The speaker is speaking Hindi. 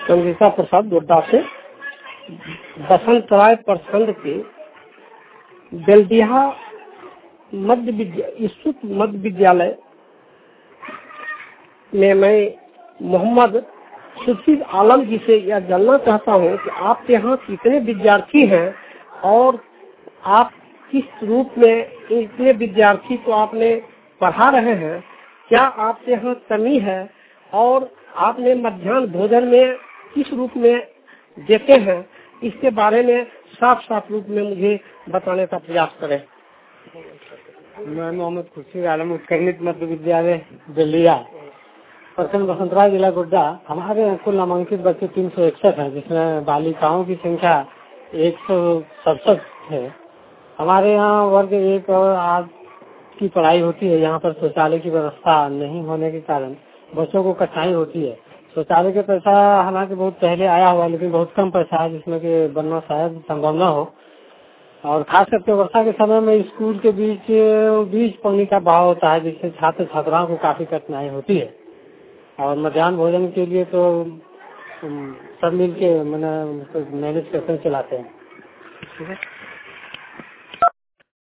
चंद्रिका प्रसाद गोड्डा से बसंत राय प्रखंड के बेलडिहा मध्य विद्यालय में मैं मोहम्मद सुशील आलम जी से यह जानना चाहता हूँ कि आपके यहाँ कितने विद्यार्थी हैं और आप किस रूप में इतने विद्यार्थी को आपने पढ़ा रहे हैं, क्या आपके यहाँ कमी है और आपने मध्याह्न भोजन में किस रूप में देते हैं, इसके बारे में साफ रूप में मुझे बताने का प्रयास करें। मैं मोहम्मद खुर्शीद आलम उत्कर्णित मध्य विद्यालय बेलिया प्रखंड बसंतराय जिला गोड्डा। हमारे यहाँ कुल नामांकित बच्चे 361 है, जिसमें बालिकाओं की संख्या 167 है। हमारे यहाँ वर्ग 1 और 8 की पढ़ाई होती है। यहाँ पर शौचालय की व्यवस्था नहीं होने के कारण बच्चों को कठिनाई होती है। शौचालय का पैसा हालांकि बहुत पहले आया हुआ, लेकिन बहुत कम पैसा है, जिसमें कि बनना शायद संभव न हो। और खास करके वर्षा के समय में स्कूल के बीच पानी का बहाव होता है, जिससे छात्र छात्राओं को काफी कठिनाई होती है। और मध्याह्न भोजन के लिए तो सब मिल के मैनेज करते चलाते हैं।